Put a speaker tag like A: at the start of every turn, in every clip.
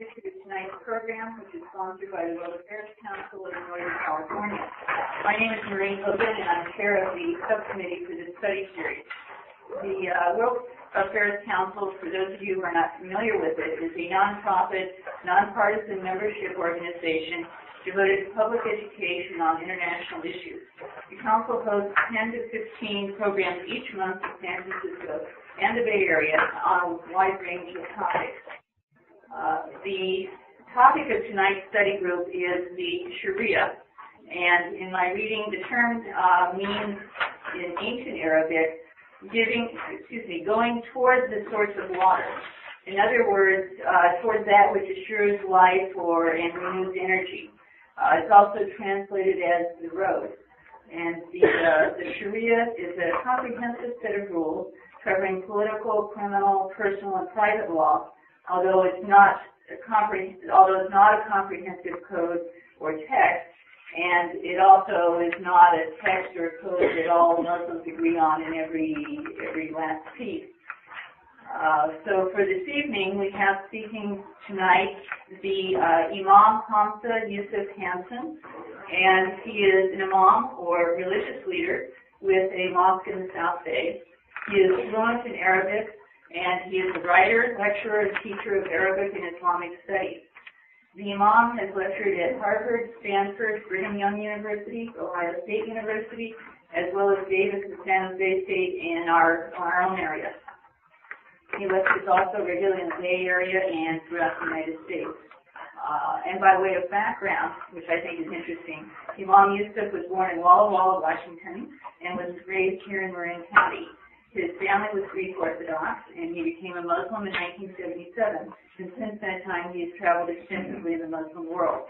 A: to tonight's program, which is sponsored by the World Affairs Council of Northern California. My name is Maureen Hogan, and I'm chair of the subcommittee for this study series. The World Affairs Council, for those of you who are not familiar with it, is a nonprofit, nonpartisan membership organization devoted to public education on international issues. The council hosts 10 to 15 programs each month in San Francisco and the Bay Area on a wide range of topics. The topic of tonight's study group is the Sharia, and in my reading, the term means in ancient Arabic, going towards the source of water. In other words, towards that which assures life and renews energy. It's also translated as the road. And the Sharia is a comprehensive set of rules covering political, criminal, personal, and private law, although it's not a comprehensive code or text, and it also is not a text or code that all Muslims agree on in every last piece. So for this evening, we have speaking tonight the Imam Hamza Yusuf Hanson, and he is an imam or religious leader with a mosque in the South Bay. He is fluent in Arabic, and he is a writer, lecturer, and teacher of Arabic and Islamic studies. The Imam has lectured at Harvard, Stanford, Brigham Young University, Ohio State University, as well as Davis and San Jose State in our own area. He lectures also regularly in the Bay Area and throughout the United States. And by way of background, which I think is interesting, Imam Yusuf was born in Walla Walla, Washington, and was raised here in Marin County. His family was Greek Orthodox, and he became a Muslim in 1977. And since that time, he has traveled extensively in the Muslim world.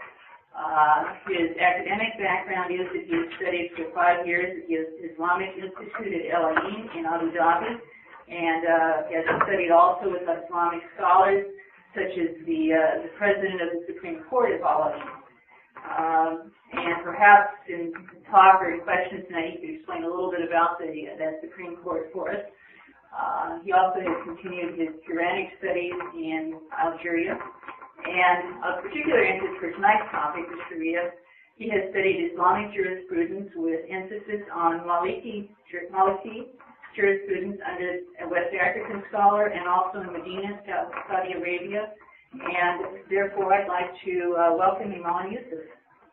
A: His academic background is that he has studied for 5 years at the Islamic Institute at El Ain in Abu Dhabi, and he has studied also with Islamic scholars, such as the president of the Supreme Court of Al Ain. And perhaps in talk or in questions tonight, you could explain a little bit about that Supreme Court for us. He also has continued his Quranic studies in Algeria. And of particular interest for tonight's topic, the Sharia, he has studied Islamic jurisprudence with emphasis on Maliki jurisprudence under a West African scholar and also in Medina, Saudi Arabia. And therefore, I'd like to welcome Imam Yusuf.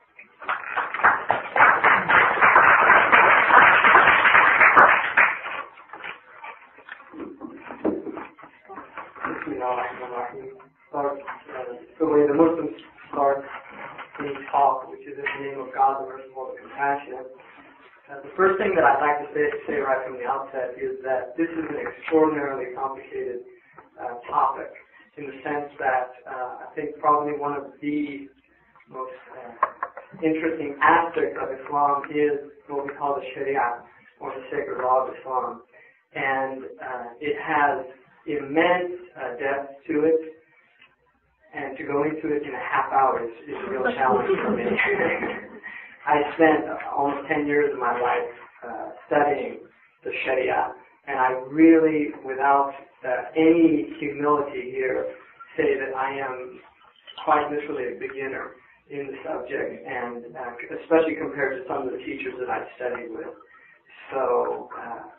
B: The way the Muslims start any talk, which is in the name of God, the merciful, the compassionate. The first thing that I'd like to say right from the outset is that this is an extraordinarily complicated topic, in the sense that I think probably one of the most interesting aspects of Islam is what we call the Sharia, or the sacred law of Islam. And it has immense depth to it, and to go into it in a half hour is a real challenge for me. I spent almost 10 years of my life studying the Sharia, and I really, without any humility here, say that I am quite literally a beginner in the subject, and especially compared to some of the teachers that I've studied with. So,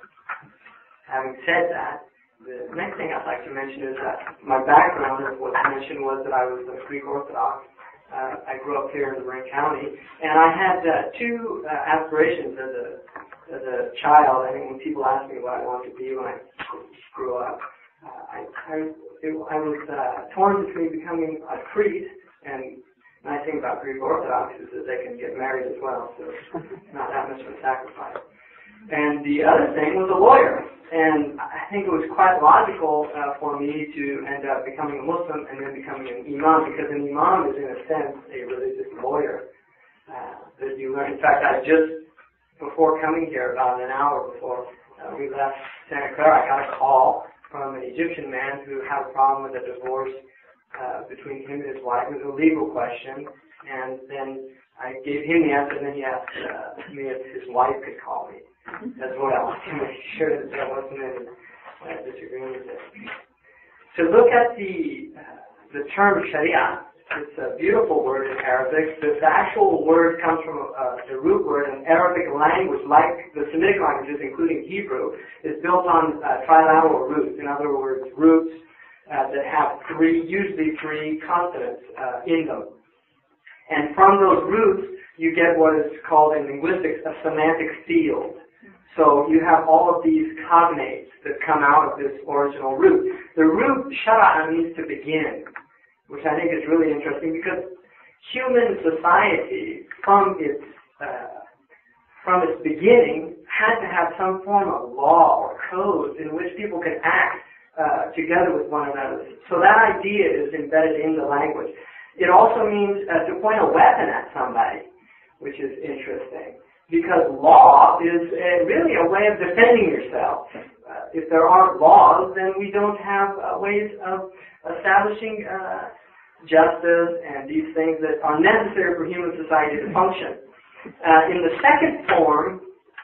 B: having said that, the next thing I'd like to mention is that my background, as was mentioned, was that I was a Greek Orthodox. I grew up here in Marin County, and I had two aspirations as a child. I think when people ask me what I wanted to be when I grew up, I was torn between becoming a priest, and the nice thing about Greek Orthodox is that they can get married as well, so it's not that much of a sacrifice. And the other thing was a lawyer. And I think it was quite logical for me to end up becoming a Muslim and then becoming an imam, because an imam is, in a sense, a religious lawyer that you learn. In fact, I just, before coming here, about an hour before we left Santa Clara, I got a call from an Egyptian man who had a problem with a divorce between him and his wife. It was a legal question. And then I gave him the answer, and then he asked me if his wife could call me as well, to make sure that there wasn't any disagreement there. To look at the the term Sharia. It's a beautiful word in Arabic. The actual word comes from the root word in Arabic language, like the Semitic languages, including Hebrew, is built on trilateral roots. In other words, roots that have usually three consonants in them. And from those roots, you get what is called in linguistics a semantic field. So you have all of these cognates that come out of this original root. The root shara means to begin, which I think is really interesting because human society, from its beginning, had to have some form of law or code in which people could act together with one another. So that idea is embedded in the language. It also means to point a weapon at somebody, which is interesting, because law is really a way of defending yourself. If there aren't laws, then we don't have ways of establishing justice and these things that are necessary for human society to function. In the second form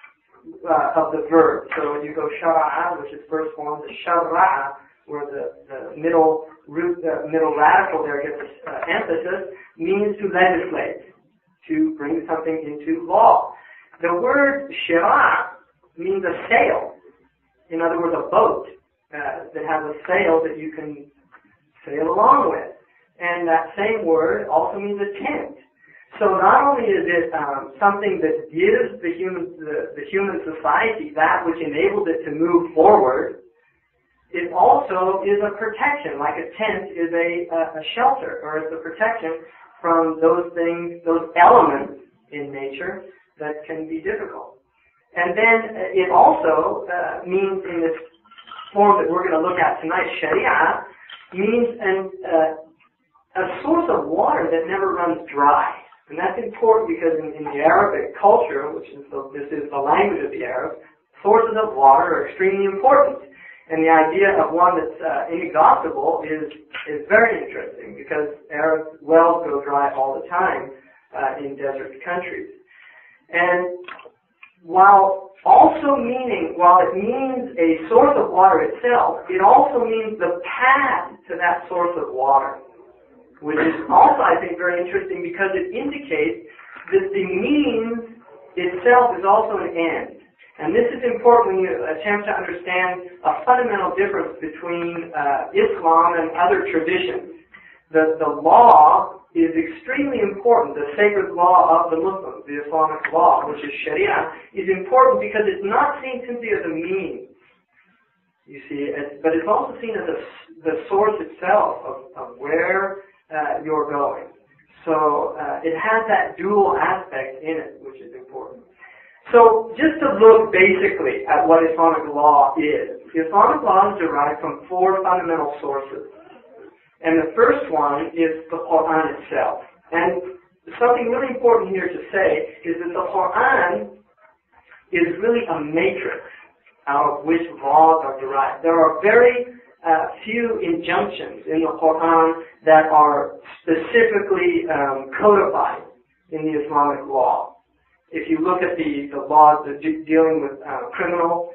B: of the verb, so you go shara'a, which is first form, the shara'a, where the middle root, middle radical there gets emphasis, means to legislate, to bring something into law. The word shira means a sail. In other words, a boat that has a sail that you can sail along with. And that same word also means a tent. So not only is it something that gives the human society that which enables it to move forward, it also is a protection, like a tent is a shelter, or it's a protection from those things, those elements in nature that can be difficult. And then it also means, in this form that we're going to look at tonight, Sharia, means a source of water that never runs dry. And that's important because in the Arabic culture, which is this is the language of the Arabs, sources of water are extremely important. And the idea of one that's inexhaustible is very interesting because Arab wells go dry all the time in desert countries. And while it means a source of water itself, it also means the path to that source of water, which is also, I think, very interesting because it indicates that the means itself is also an end. And this is important when you attempt to understand a fundamental difference between Islam and other traditions. The law is extremely important. The sacred law of the Muslims, the Islamic law, which is Sharia, is important because it's not seen simply as a means, you see, but it's also seen as the source itself of where you're going. So it has that dual aspect in it, which is important. So just to look basically at what Islamic law is. Islamic law is derived from four fundamental sources. And the first one is the Quran itself. And something really important here to say is that the Quran is really a matrix out of which laws are derived. There are very few injunctions in the Quran that are specifically codified in the Islamic law. If you look at the laws dealing with criminal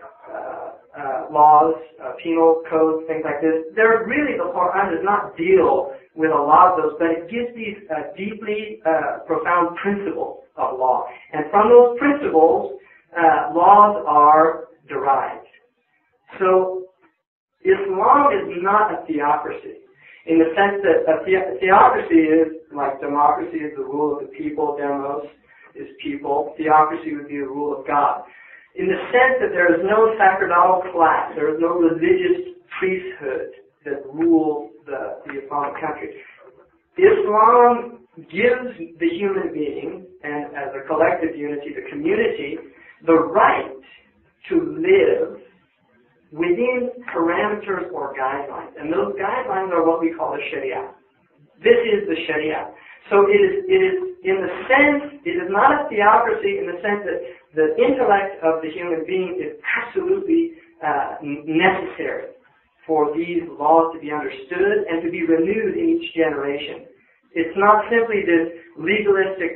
B: laws, penal codes, things like this, the Quran does not deal with a lot of those, but it gives these deeply profound principles of law. And from those principles, laws are derived. So Islam is not a theocracy, in the sense that a theocracy is like democracy is the rule of the people, demos is people, theocracy would be the rule of God. In the sense that there is no sacerdotal class, there is no religious priesthood that rules the Islamic country. Islam gives the human being, and as a collective unity, the community, the right to live within parameters or guidelines. And those guidelines are what we call the Sharia. This is the Sharia. So it is in the sense, it is not a theocracy in the sense that the intellect of the human being is absolutely necessary for these laws to be understood and to be renewed in each generation. It's not simply this legalistic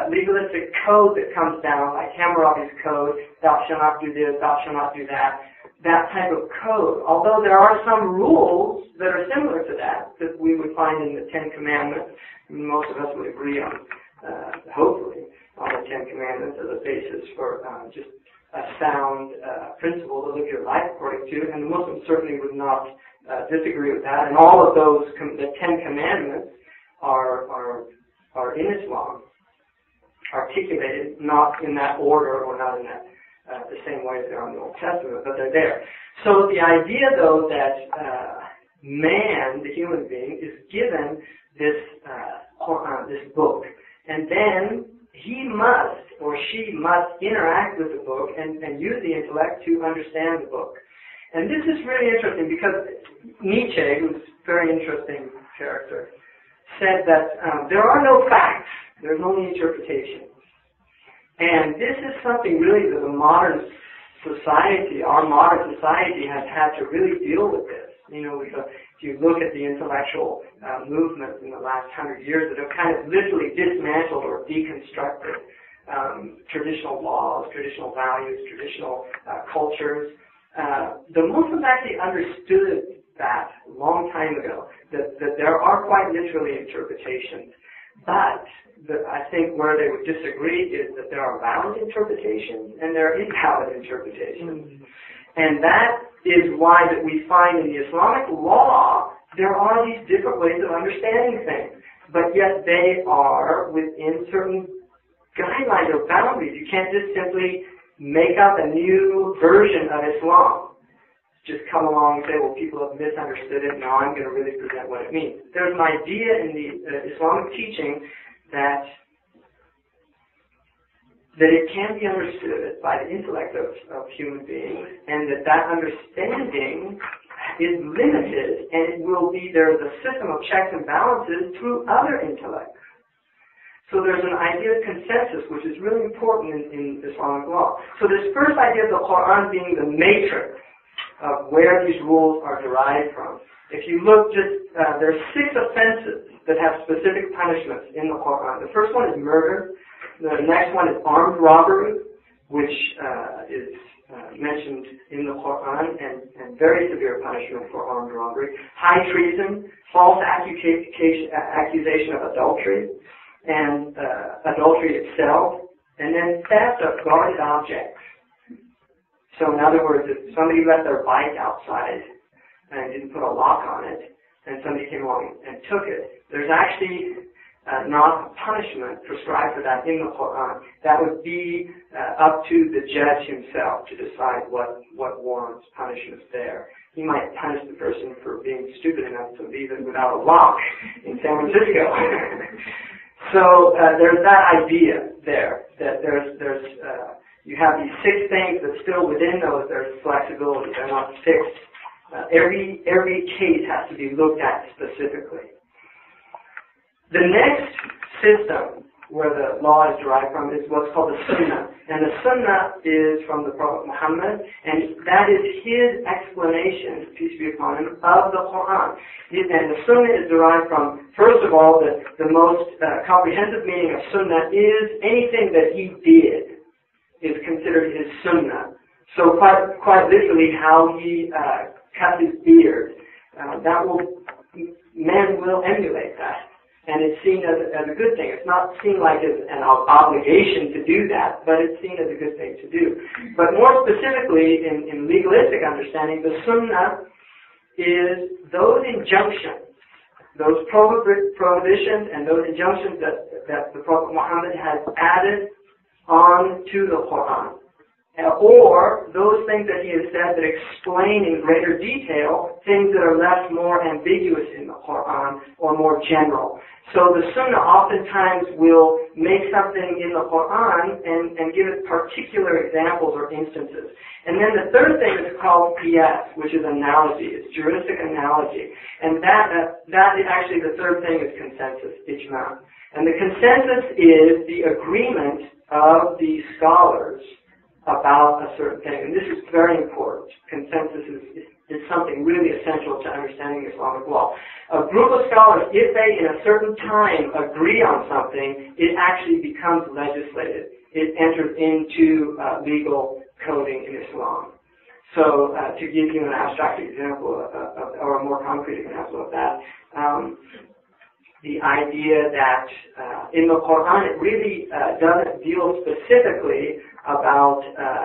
B: code that comes down, like Hammurabi's code, thou shalt not do this, thou shalt not do that. that type of code, although there are some rules that are similar to that we would find in the Ten Commandments. Most of us would agree on, hopefully, on the Ten Commandments as a basis for just a sound principle to live your life according to, and the Muslims certainly would not disagree with that. And all of those, the Ten Commandments are in Islam, articulated not in that order or not in that the same way as they're in the Old Testament, but they're there. So the idea, though, that man, the human being, is given this Quran, this book, and then he must or she must interact with the book and use the intellect to understand the book. And this is really interesting because Nietzsche, who's a very interesting character, said that there are no facts, there's only interpretations. And this is something really that the modern society, our modern society, has had to really deal with this. You know, if you look at the intellectual movements in the last 100 years that have kind of literally dismantled or deconstructed traditional laws, traditional values, traditional cultures, the Muslims actually understood that a long time ago, that there are quite literally interpretations. But I think where they would disagree is that there are valid interpretations and there are invalid interpretations. And that is why that we find in the Islamic law there are these different ways of understanding things. But yet they are within certain guidelines or boundaries. You can't just simply make up a new version of Islam. Just come along and say, well, people have misunderstood it, now I'm going to really present what it means. There's an idea in the Islamic teaching that it can be understood by the intellect of human beings, and that understanding is limited, and it will be, there's a system of checks and balances through other intellects. So there's an idea of consensus, which is really important in Islamic law. So this first idea of the Quran being the matrix of where these rules are derived from. If you look there's 6 offenses that have specific punishments in the Quran. The first one is murder. The next one is armed robbery, which is mentioned in the Quran, and very severe punishment for armed robbery. High treason, false accusation of adultery, and adultery itself, and then theft of guarded objects. So in other words, if somebody left their bike outside and didn't put a lock on it, and somebody came along and took it, there's actually not a punishment prescribed for that in the Quran. That would be up to the judge himself to decide what warrants punishment there. He might punish the person for being stupid enough to leave it without a lock in San Francisco. So there's that idea there, that you have these 6 things, but still within those there's flexibility. They're not fixed. Every case has to be looked at specifically. The next system where the law is derived from is what's called the Sunnah. And the Sunnah is from the Prophet Muhammad, and that is his explanation, peace be upon him, of the Quran. And the Sunnah is derived from, first of all, the most comprehensive meaning of Sunnah is anything that he did is considered his Sunnah. So quite literally how he cut his beard, men will emulate that. And it's seen as a good thing. It's not seen like as an obligation to do that, but it's seen as a good thing to do. But more specifically, in legalistic understanding, the Sunnah is those injunctions, those prohibitions and those injunctions that the Prophet Muhammad has added on to the Quran. Or those things that he has said that explain in greater detail things that are left more ambiguous in the Quran or more general. So the Sunnah oftentimes will make something in the Quran and give it particular examples or instances. And then the third thing is called qiyas, which is analogy. It's juristic analogy. And that is actually the third thing is consensus, ijma. And the consensus is the agreement of the scholars about a certain thing. And this is very important. Consensus is something really essential to understanding Islamic law. A group of scholars, if they in a certain time agree on something, it actually becomes legislated. It enters into legal coding in Islam. So to give you an abstract example or a more concrete example of that, the idea that in the Quran it really doesn't deal specifically about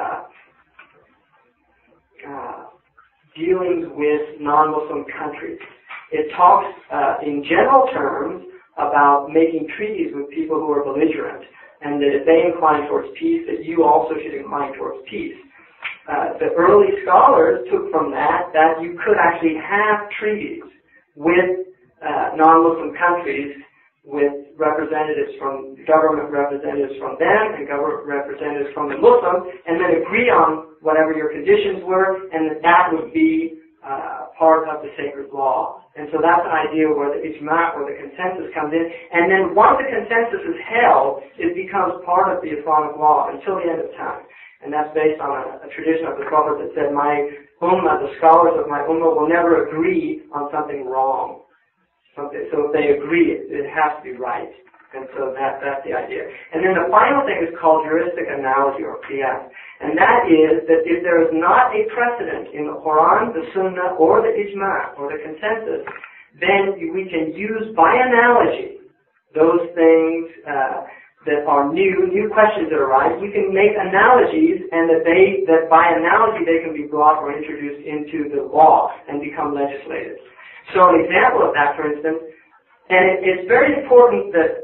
B: dealings with non-Muslim countries. It talks in general terms about making treaties with people who are belligerent, and that if they incline towards peace, that you also should incline towards peace. The early scholars took from that you could actually have treaties with non-Muslim countries, with representatives from government representatives from them and government representatives from the Muslims, and then agree on whatever your conditions were, and that would be part of the sacred law. And so that's an idea where the ijma', where the consensus comes in, and then once the consensus is held, it becomes part of the Islamic law until the end of time. And that's based on a tradition of the Prophet that said, my ummah, the scholars of my ummah, will never agree on something wrong. So if they agree, it has to be right. And so that's the idea. And then the final thing is called heuristic analogy, or qiyas. And that is that if there is not a precedent in the Quran, the Sunnah, or the ijma', or the consensus, then we can use by analogy those things that are new questions that arise. We can make analogies, and that by analogy they can be brought or introduced into the law and become legislated. So an example of that, for instance, and it's very important that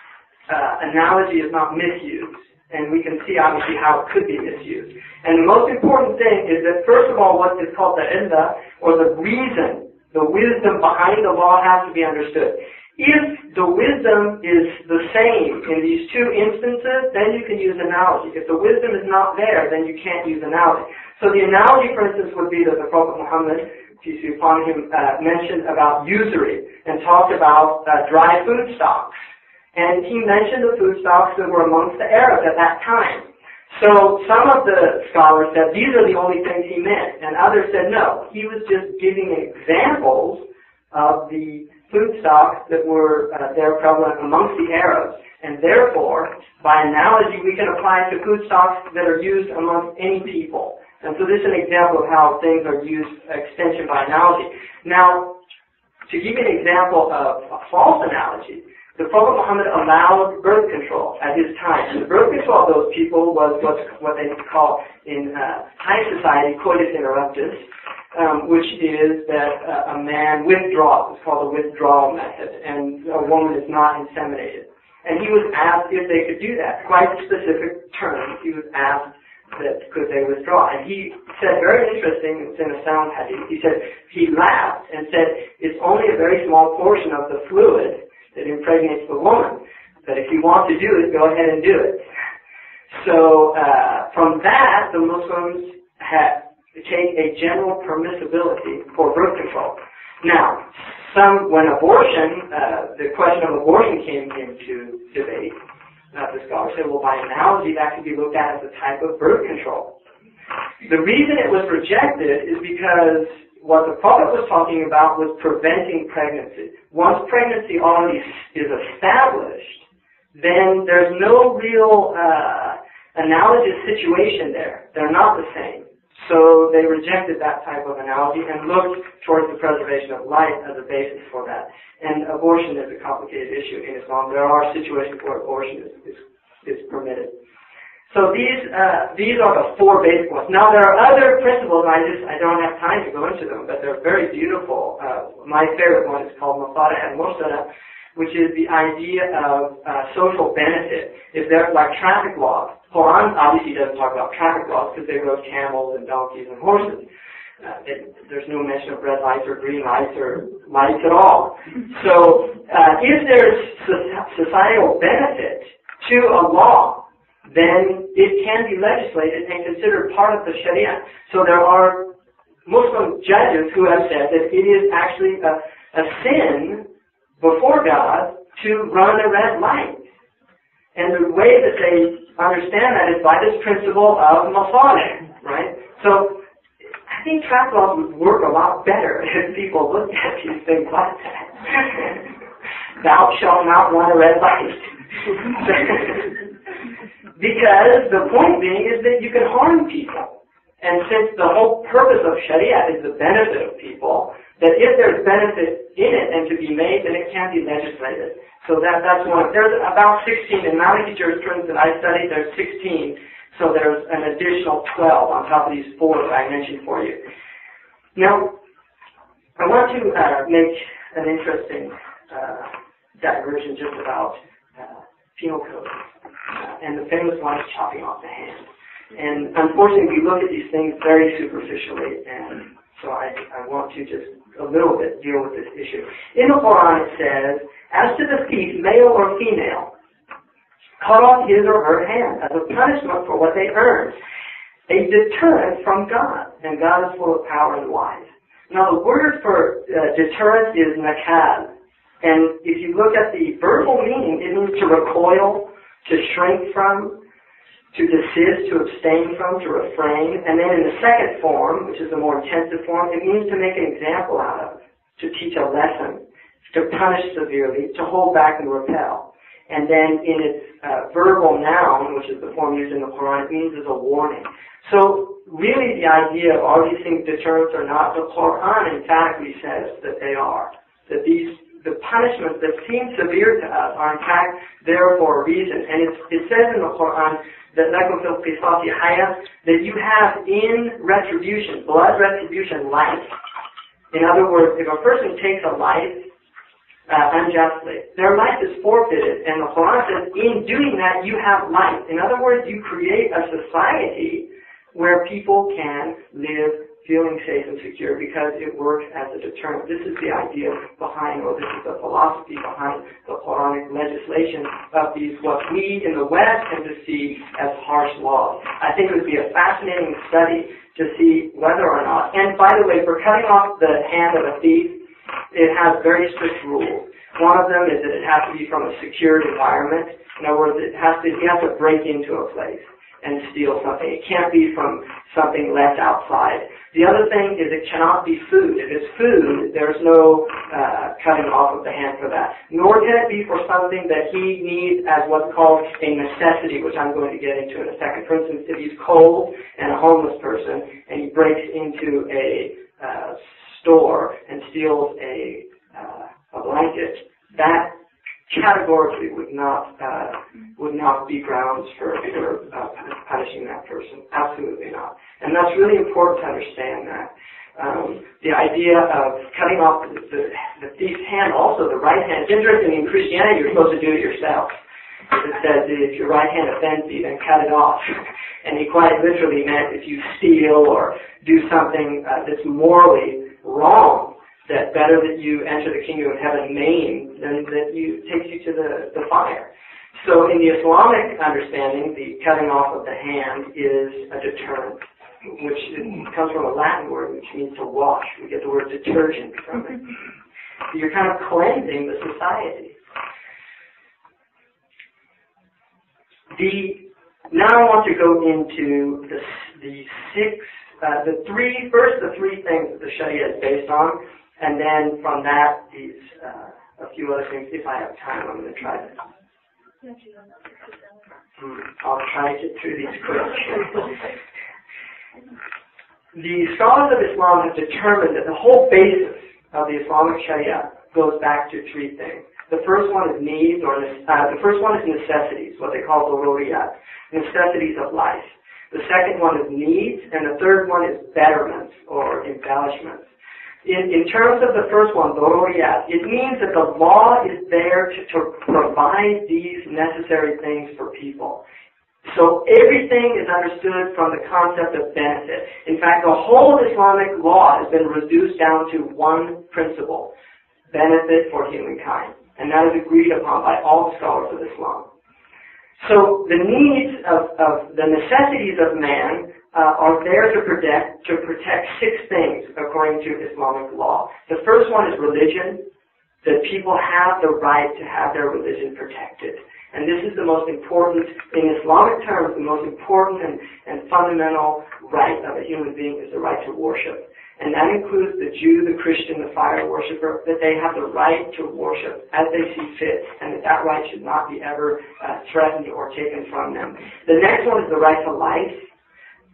B: analogy is not misused, and we can see obviously how it could be misused. And the most important thing is that, first of all, what is called the illah, or the reason, the wisdom behind the law, has to be understood. If the wisdom is the same in these two instances, then you can use analogy. If the wisdom is not there, then you can't use analogy. So the analogy, for instance, would be that the Prophet Muhammad, peace be upon him, mentioned about usury and talked about dry food stocks. And he mentioned the food stocks that were amongst the Arabs at that time. So some of the scholars said these are the only things he meant, and others said no. He was just giving examples of the food stocks that were there prevalent amongst the Arabs, and therefore, by analogy, we can apply it to food stocks that are used amongst any people. And so this is an example of how things are used, extension by analogy. Now, to give you an example of a false analogy, the Prophet Muhammad allowed birth control at his time. And the birth control of those people was what they call in high society coitus interruptus, which is that a man withdraws. It's called the withdrawal method, and a woman is not inseminated. And he was asked if they could do that. Quite specific terms. He was asked that could they withdraw. And he said, very interesting, it's in a sound hadith, he said, he laughed and said, it's only a very small portion of the fluid that impregnates the woman. But if you want to do it, go ahead and do it. So from that, the Muslims take a general permissibility for birth control. Now, when abortion, the question of abortion came into debate, the scholars said, well, by analogy, that could be looked at as a type of birth control. The reason it was rejected is because what the Prophet was talking about was preventing pregnancy. Once pregnancy already is established, then there's no real analogous situation there. They're not the same. So they rejected that type of analogy and looked towards the preservation of life as a basis for that. And abortion is a complicated issue in Islam. There are situations where abortion is permitted. So these are the four basic ones. Now there are other principles, I don't have time to go into them, but they're very beautiful. My favorite one is called Masalih al-Mursala, which is the idea of social benefit. If there's like traffic laws, Quran obviously doesn't talk about traffic laws because they rode camels and donkeys and horses. There's no mention of red lights or green lights or lights at all. So if there's societal benefit to a law, then it can be legislated and considered part of the Sharia. So there are Muslim judges who have said that it is actually a sin before God to run a red light. And the way that they understand that is by this principle of masalih, right? So I think traffic laws would work a lot better if people looked at these things like that. Thou shalt not run a red light. Because the point being is that you can harm people. And since the whole purpose of Sharia is the benefit of people, that if there's benefit in it and to be made, then it can be legislated. So that's one. There's about 16 in Maliki jurisprudence that I studied. There's 16, so there's an additional 12 on top of these 4 that I mentioned for you. Now, I want to make an interesting diversion just about penal code, and the famous one is chopping off the hand. And unfortunately, we look at these things very superficially, and so I want to just a little bit deal with this issue. In the Quran it says, as to the thief, male or female, cut off his or her hand as a punishment for what they earned, a deterrent from God, and God is full of power and wise. Now the word for deterrent is nakal, and if you look at the verbal meaning, it means to recoil, to shrink from, to desist, to abstain from, to refrain. And then in the second form, which is a more intensive form, it means to make an example out of, to teach a lesson, to punish severely, to hold back and repel. And then in its verbal noun, which is the form used in the Quran, it means as a warning. So really the idea of are these things deterrents or not, the Quran emphatically says that they are. That the punishments that seem severe to us are in fact there for a reason. And it says in the Quran that that you have in retribution, blood retribution, life. In other words, if a person takes a life unjustly, their life is forfeited, and the Quran says in doing that you have life. In other words, you create a society where people can live feeling safe and secure because it works as a deterrent. This is the idea behind, or this is the philosophy behind the Quranic legislation of these, what we in the West tend to see as harsh laws. I think it would be a fascinating study to see whether or not, and by the way, for cutting off the hand of a thief, it has very strict rules. One of them is that it has to be from a secured environment. In other words, you have to break into a place and steal something. It can't be from something left outside. The other thing is it cannot be food. If it's food, there's no cutting off of the hand for that. Nor can it be for something that he needs as what's called a necessity, which I'm going to get into in a second. For instance, if he's cold and a homeless person and he breaks into a store and steals a blanket, that categorically would not be grounds for punishing that person. Absolutely not. And that's really important to understand that. The idea of cutting off the thief's hand, also the right hand. It's interesting, in Christianity you're supposed to do it yourself. It says that if your right hand offends you, then cut it off. And he quite literally meant if you steal or do something that's morally wrong, that better that you enter the kingdom of heaven maimed than that takes you to the fire. So in the Islamic understanding, the cutting off of the hand is a deterrent, which comes from a Latin word which means to wash. We get the word detergent from it. So you're kind of cleansing the society. Now I want to go into the three things that the Sharia is based on. And then from that, a few other things. If I have time, I'm going to try to. I'll try to get through these quick. The scholars of Islam have determined that the whole basis of the Islamic Sharia goes back to three things. The first one is needs, the first one is necessities, what they call daruriyat, necessities of life. The second one is needs, and the third one is betterments or embellishments. In terms of the first one, daruriyat, it means that the law is there to provide these necessary things for people. So everything is understood from the concept of benefit. In fact, the whole Islamic law has been reduced down to one principle, benefit for humankind. And that is agreed upon by all the scholars of Islam. So the needs of the necessities of man are there to protect six things according to Islamic law. The first one is religion, that people have the right to have their religion protected. And this is the most important, in Islamic terms, the most important and fundamental right of a human being is the right to worship. And that includes the Jew, the Christian, the fire worshiper, that they have the right to worship as they see fit, and that right should not be ever threatened or taken from them. The next one is the right to life.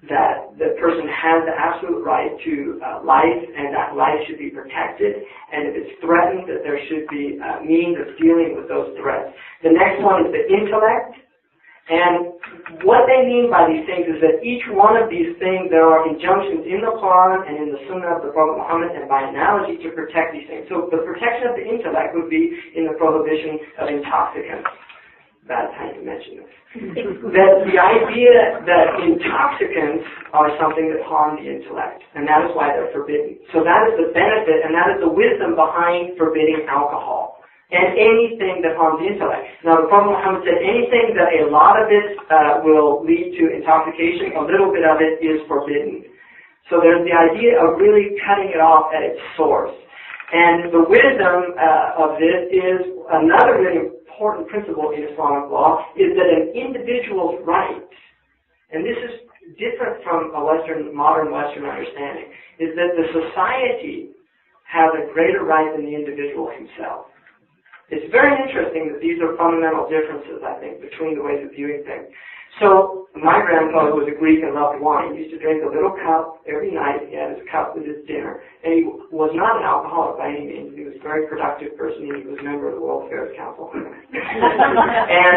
B: that the person has the absolute right to life, and that life should be protected, and if it's threatened, that there should be means of dealing with those threats. The next one is the intellect, and what they mean by these things is that each one of these things, there are injunctions in the Quran and in the Sunnah of the Prophet Muhammad, and by analogy, to protect these things. So the protection of the intellect would be in the prohibition of intoxicants. Bad time to mention this. That the idea that intoxicants are something that harm the intellect, and that is why they're forbidden. So that is the benefit, and that is the wisdom behind forbidding alcohol and anything that harms the intellect. Now, the Prophet Muhammad said anything that a lot of it will lead to intoxication, a little bit of it is forbidden. So there's the idea of really cutting it off at its source. And the wisdom of this is another really important principle in Islamic law, is that an individual's rights, and this is different from a modern Western understanding, is that the society has a greater right than the individual himself. It's very interesting that these are fundamental differences, I think, between the ways of viewing things. So, my grandfather was a Greek and loved wine. He used to drink a little cup every night. He had his cup with his dinner. And he was not an alcoholic by any means. He was a very productive person. He was a member of the World Affairs Council. And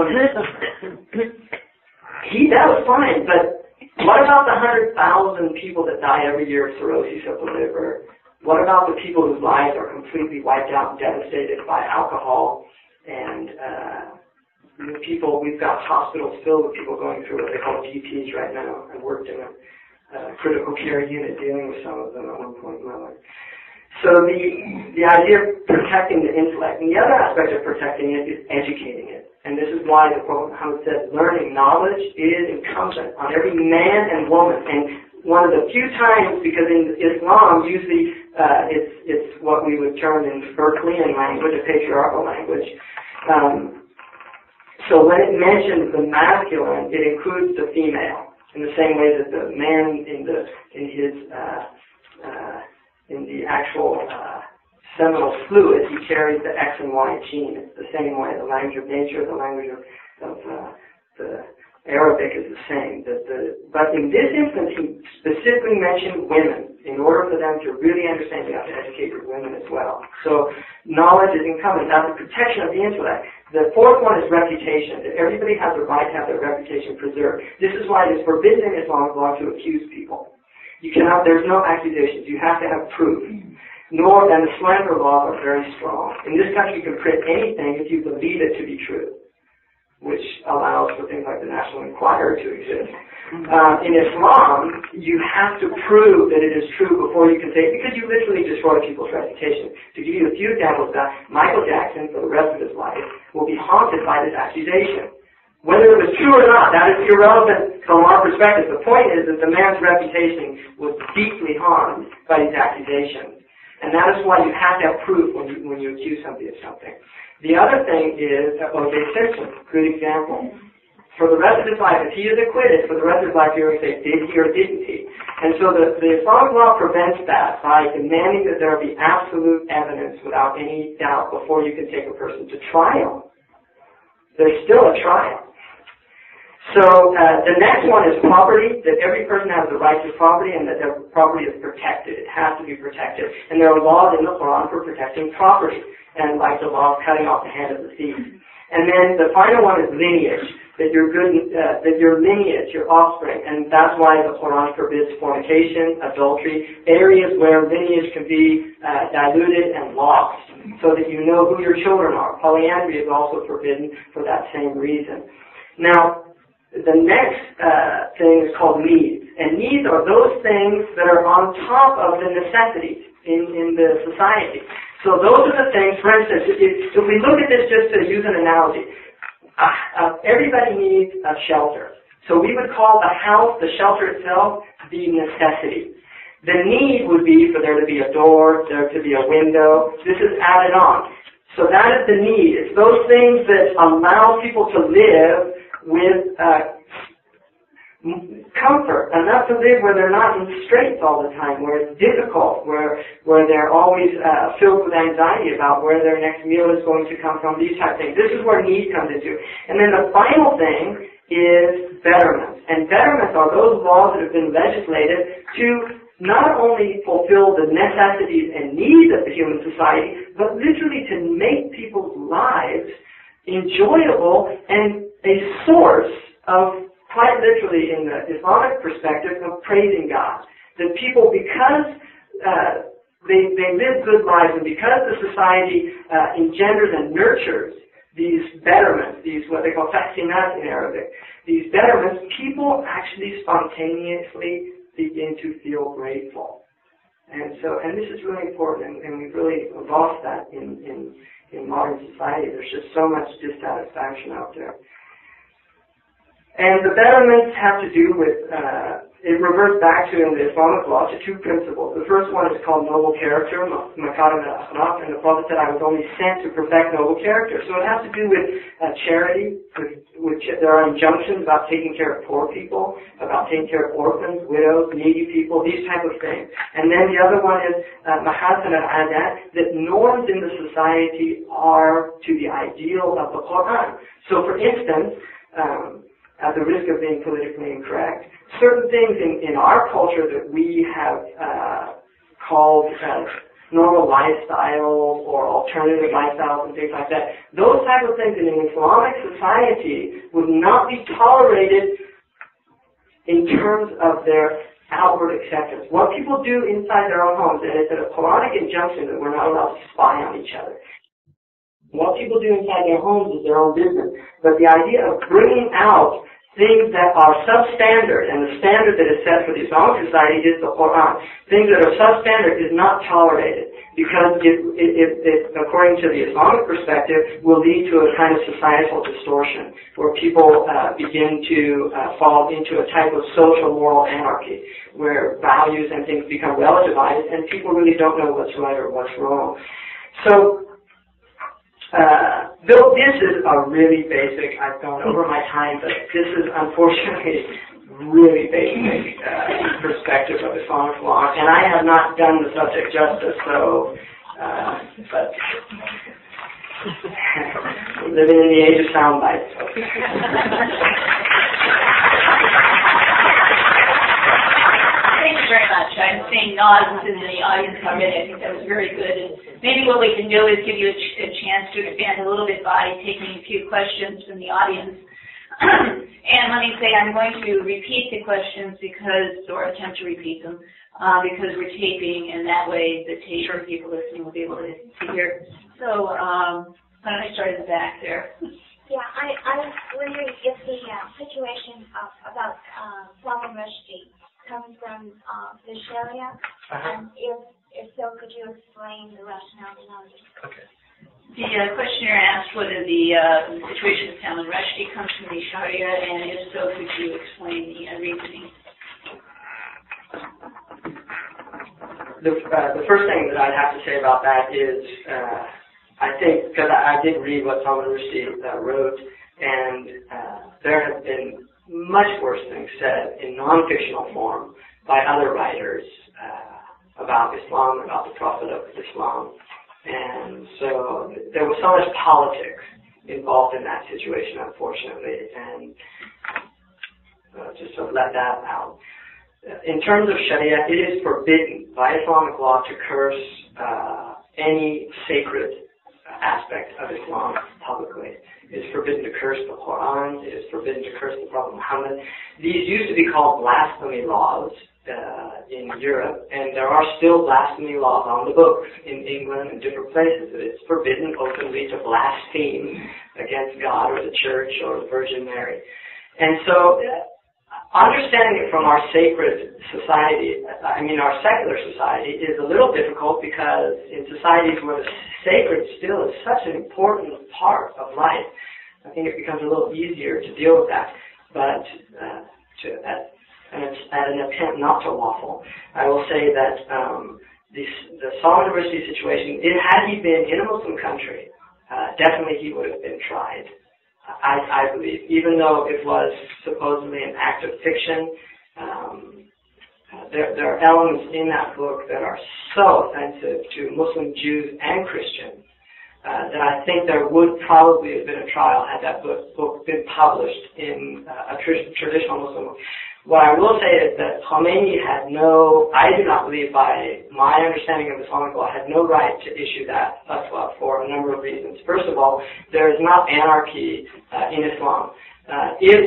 B: that was fine. But what about the 100,000 people that die every year of cirrhosis of the liver? What about the people whose lives are completely wiped out and devastated by alcohol? And we've got hospitals filled with people going through what they call GPs right now. I worked in a critical care unit dealing with some of them at one point in my life. So the idea of protecting the intellect, and the other aspect of protecting it is educating it. And this is why the Prophet Muhammad said learning knowledge is incumbent on every man and woman. And one of the few times, because in Islam usually it's what we would term in Berkeleyan language, a patriarchal language. So when it mentions the masculine, it includes the female, in the same way that the man in the actual seminal fluid, he carries the X and Y gene. It's the same way. The language of nature, the language of the Arabic is the same. But in this instance, he specifically mentioned women. In order for them to really understand, you have to educate your women as well. So knowledge is incumbent. Now, the protection of the intellect. The fourth one is reputation. That everybody has a right to have their reputation preserved. This is why it is forbidden in Islamic law to accuse people. There's no accusations. You have to have proof. And the slander laws are very strong. In this country, you can print anything if you believe it to be true, which allows for things like the National Enquirer to exist. In Islam, you have to prove that it is true before you can say it, because you literally destroy people's reputation. To give you a few examples of that, Michael Jackson, for the rest of his life, will be haunted by this accusation. Whether it was true or not, that is irrelevant from our perspective. The point is that the man's reputation was deeply harmed by these accusations. And that is why you have to have proof when you accuse somebody of something. The other thing is O.J. Simpson, good example. For the rest of his life, if he is acquitted, for the rest of his life, you're going to say, did he or didn't he? And so the Islamic law prevents that by demanding that there be absolute evidence without any doubt before you can take a person to trial. There's still a trial. So the next one is property, that every person has the right to property and that their property is protected. It has to be protected. And there are laws in the Quran for protecting property, and like the law of cutting off the hand of the thief. And then the final one is lineage, that your lineage, your offspring, and that's why the Quran forbids fornication, adultery, areas where lineage can be diluted and lost, so that you know who your children are. Polyandry is also forbidden for that same reason. Now, the next thing is called needs. And needs are those things that are on top of the necessities in the society. So those are the things, for instance, if we look at this just to use an analogy, everybody needs a shelter. So we would call the house, the shelter itself, the necessity. The need would be for there to be a door, there to be a window. This is added on. So that is the need. It's those things that allow people to live with comfort, enough to live where they're not in straits all the time, where it's difficult, where they're always filled with anxiety about where their next meal is going to come from, these type of things. This is where need comes into. And then the final thing is betterment. And betterments are those laws that have been legislated to not only fulfill the necessities and needs of the human society, but literally to make people's lives enjoyable and a source of, quite literally in the Islamic perspective, of praising God. That people, because they live good lives, and because the society engenders and nurtures these betterments, these what they call tahsinat in Arabic, these betterments, people actually spontaneously begin to feel grateful. And this is really important, and we've really lost that in modern society. There's just so much dissatisfaction out there. And the betterments have to do with, it reverts back to, in the Islamic law, to two principles. The first one is called noble character, makarim al-akhlaq, and the Prophet said, I was only sent to perfect noble character. So it has to do with charity, which there are injunctions about taking care of poor people, about taking care of orphans, widows, needy people, these type of things. And then the other one is mahasin al-adat, that norms in the society are to the ideal of the Quran. So for instance, at the risk of being politically incorrect, certain things in our culture that we have called normal lifestyles or alternative lifestyles and things like that, those type of things in an Islamic society would not be tolerated in terms of their outward acceptance. What people do inside their own homes, and it's a Quranic injunction that we're not allowed to spy on each other. What people do inside their homes is their own business. But the idea of bringing out things that are substandard, and the standard that is set for the Islamic society is the Quran. Things that are substandard is not tolerated because it, according to the Islamic perspective, will lead to a kind of societal distortion where people begin to fall into a type of social moral anarchy where values and things become relativized and people really don't know what's right or what's wrong. So, Bill, this is a really basic, I've gone over my time, but this is unfortunately really basic perspective of Islamic law, and I have not done the subject justice, so, but we're living in the age of sound bites.
A: Thank you very much. I'm seeing nods in the audience already. I think that was very good. And maybe what we can do is give you a chance to expand a little bit by taking a few questions from the audience. And let me say I'm going to repeat the questions or attempt to repeat them, because we're taping, and that way the taper people listening will be able to hear. So why don't I start at the back there?
C: Yeah, I was wondering if the situation about Salman Rushdie comes from the Sharia, and if so, could you explain the rationale behind it?
B: Okay.
A: The questioner asked whether the situation of Salman Rushdie comes from the Sharia, and if so, could you explain the reasoning?
B: The first thing that I'd have to say about that is, I think, because I did read what Salman Rushdie wrote, and there have been much worse things said in non-fictional form by other writers about Islam, about the Prophet of Islam. And so there was so much politics involved in that situation, unfortunately, and just to let that out. In terms of Sharia, it is forbidden by Islamic law to curse any sacred aspect of Islam publicly. It is forbidden to curse the Quran. It is forbidden to curse the Prophet Muhammad. These used to be called blasphemy laws in Europe, and there are still blasphemy laws on the books in England and different places. It's forbidden openly to blaspheme against God or the Church or the Virgin Mary. And so, understanding it from our sacred society, our secular society, is a little difficult because in societies where the sacred still is such an important part of life, I think it becomes a little easier to deal with that. But at an attempt not to waffle, I will say that the Salman Rushdie situation, had he been in a Muslim country, definitely he would have been tried. I believe, even though it was supposedly an act of fiction, there are elements in that book that are so offensive to Muslim Jews and Christians that I think there would probably have been a trial had that book been published in a traditional Muslim book. What I will say is that Khomeini had I do not believe by my understanding of Islamic law, had no right to issue that fatwa for a number of reasons. First of all, there is not anarchy in Islam. If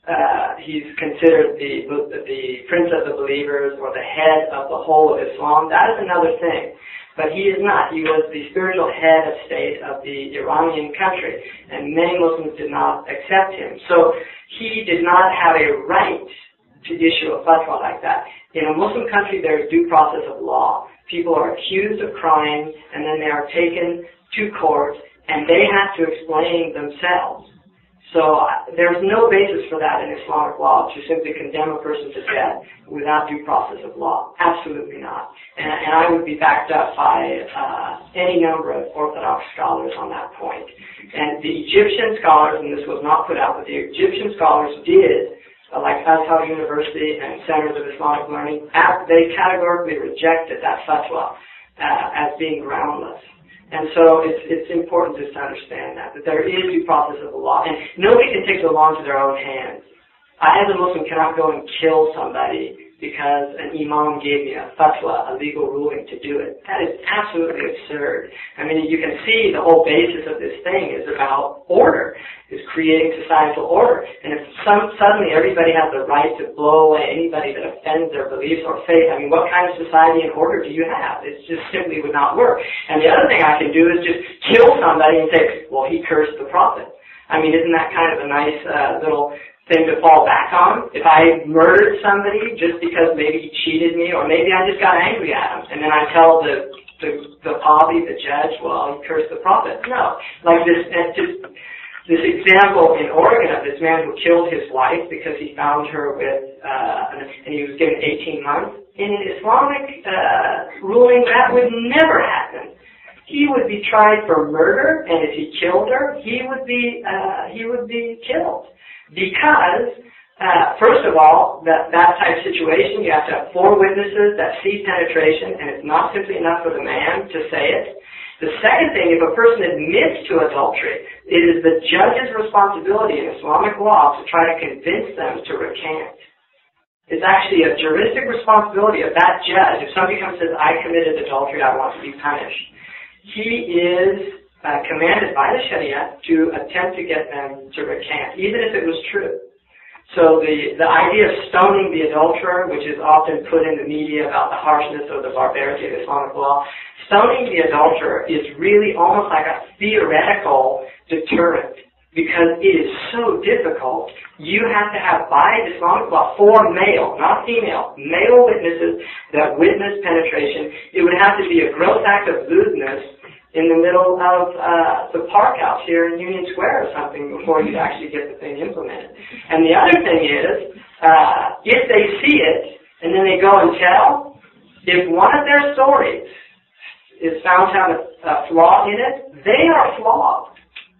B: he's considered the prince of the believers or the head of the whole of Islam, that is another thing. But he is not. He was the spiritual head of state of the Iranian country, and many Muslims did not accept him. So he did not have a right to issue a fatwa like that. In a Muslim country, there is due process of law. People are accused of crime, and then they are taken to court, and they have to explain themselves. So there's no basis for that in Islamic law, to simply condemn a person to death without due process of law. Absolutely not. And I would be backed up by any number of Orthodox scholars on that point. And the Egyptian scholars, and this was not put out, but the Egyptian scholars did, like Azhar University and Centers of Islamic Learning, they categorically rejected that fatwa as being groundless. And so it's important just to understand that there is due process of the law. And nobody can take the law into their own hands. I, as a Muslim, cannot go and kill somebody because an imam gave me a fatwa, a legal ruling to do it. That is absolutely absurd. I mean, you can see the whole basis of this thing is about order, is creating societal order. And if suddenly everybody has the right to blow away anybody that offends their beliefs or faith, I mean, what kind of society and order do you have? It just simply would not work. And the other thing I can do is just kill somebody and say, well, he cursed the prophet. I mean, isn't that kind of a nice little thing to fall back on? If I murdered somebody just because maybe he cheated me, or maybe I just got angry at him, and then I tell the qadi, the judge, well, he cursed the prophet. No. Like this example in Oregon of this man who killed his wife because he found her with, and he was given 18 months. In an Islamic ruling, that would never happen. He would be tried for murder, and if he killed her, he would be killed. Because, first of all, that type of situation, you have to have 4 witnesses that see penetration, and it's not simply enough for the man to say it. The second thing, if a person admits to adultery, it is the judge's responsibility in Islamic law to try to convince them to recant. It's actually a juristic responsibility of that judge. If somebody comes and says, I committed adultery, I want to be punished, he is commanded by the Sharia to attempt to get them to recant, even if it was true. So the idea of stoning the adulterer, which is often put in the media about the harshness or the barbarity of Islamic law, stoning the adulterer is really almost like a theoretical deterrent, because it is so difficult. You have to have, by Islamic law, 4 male, not female, male witnesses that witness penetration. It would have to be a gross act of lewdness in the middle of the park house here in Union Square or something before you actually get the thing implemented. And the other thing is, if they see it and then they go and tell, if one of their stories is found to have a flaw in it, they are flawed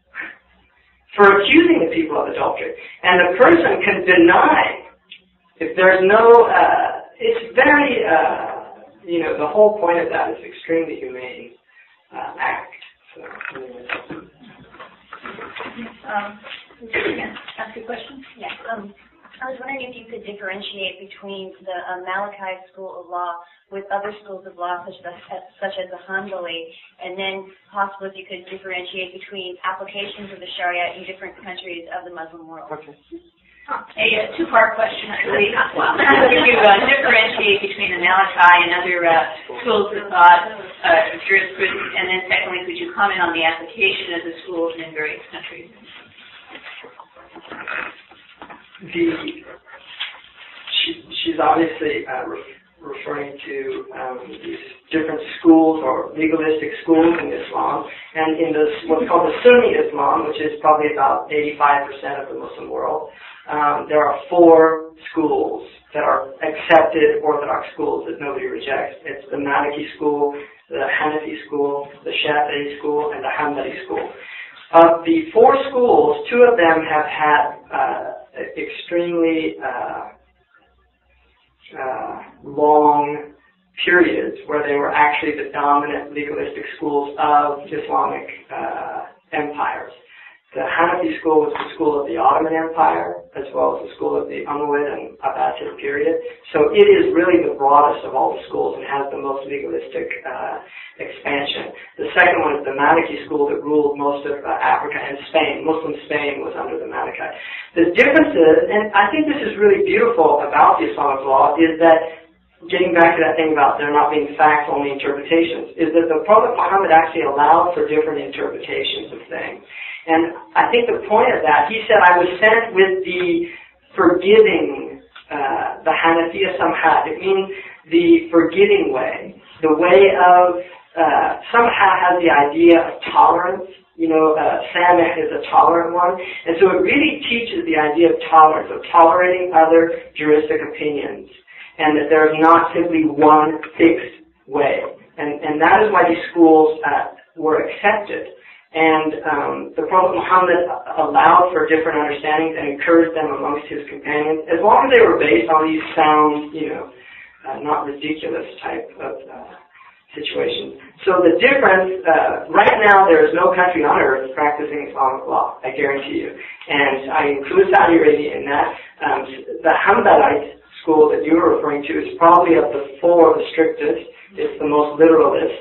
B: for accusing the people of adultery. And the person can deny if there's no, it's very, the whole point of that is extremely humane. Act. So,
A: ask a question?
C: Yes. I was wondering if you could differentiate between the Maliki school of law with other schools of law, such as the Hanbali, and then possibly if you could differentiate between applications of the Sharia in different countries of the Muslim world.
B: Okay.
A: A 2-part question, I believe. If you differentiate between the Maliki and other schools of thought, jurisprudence, and then secondly, could you comment on the application of the schools in various countries?
B: She's obviously referring to these different schools or legalistic schools in Islam, and in what's called the Sunni Islam, which is probably about 85% of the Muslim world. There are 4 schools that are accepted Orthodox schools that nobody rejects. It's the Maliki school, the Hanafi school, the Shafi'i school, and the Hanbali school. Of the 4 schools, 2 of them have had extremely long periods where they were actually the dominant legalistic schools of Islamic empires. The Hanafi school was the school of the Ottoman Empire, as well as the school of the Umayyad and Abbasid period. So it is really the broadest of all the schools and has the most legalistic expansion. The second one is the Maliki school that ruled most of Africa and Spain. Muslim Spain was under the Malikite. The differences, and I think this is really beautiful about the Islamic law, is that getting back to that thing about there not being facts-only interpretations, is that the Prophet Muhammad actually allowed for different interpretations of things. And I think the point of that, he said, I was sent with the forgiving, the Hanafiya Samhat. It means the forgiving way. The way of, Samhat has the idea of tolerance. You know, Sameh is a tolerant one. And so it really teaches the idea of tolerance, of tolerating other juristic opinions. And that there is not simply one fixed way. And that is why these schools were accepted. And the Prophet Muhammad allowed for different understandings and encouraged them amongst his companions, as long as they were based on these sound, not ridiculous type of situations. So the difference, right now there is no country on earth practicing Islamic law, I guarantee you. And I include Saudi Arabia in that. The Hanbalite school that you were referring to is probably of the four the strictest. It's the most literalist.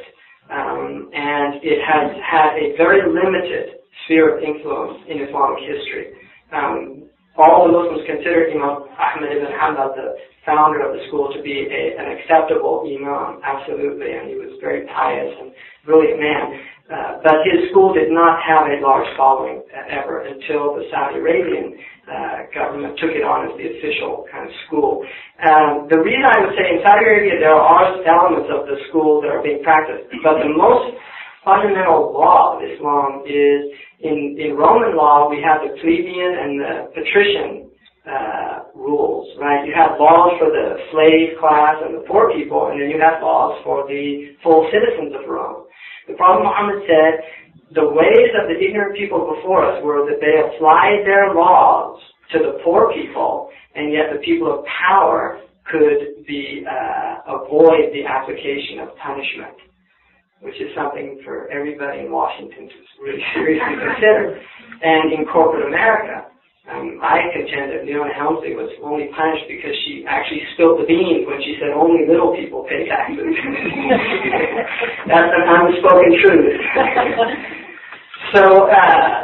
B: And it has had a very limited sphere of influence in Islamic history. All the Muslims consider Imam Ahmad ibn Hanbal, the founder of the school, to be an acceptable imam, absolutely, and he was very pious and brilliant man. But his school did not have a large following ever until the Saudi Arabian government took it on as the official kind of school. The reason I would say in Saudi Arabia there are elements of the school that are being practiced, but the most fundamental law of Islam is in Roman law we have the plebeian and the patrician rules, right? You have laws for the slave class and the poor people, and then you have laws for the full citizens of Rome. The Prophet Muhammad said, the ways of the ignorant people before us were that they applied their laws to the poor people, and yet the people of power could avoid the application of punishment, which is something for everybody in Washington to really seriously consider. And in corporate America, I contend that Leona Helmsley was only punished because she actually spilled the beans when she said only little people pay taxes. That's an unspoken truth. So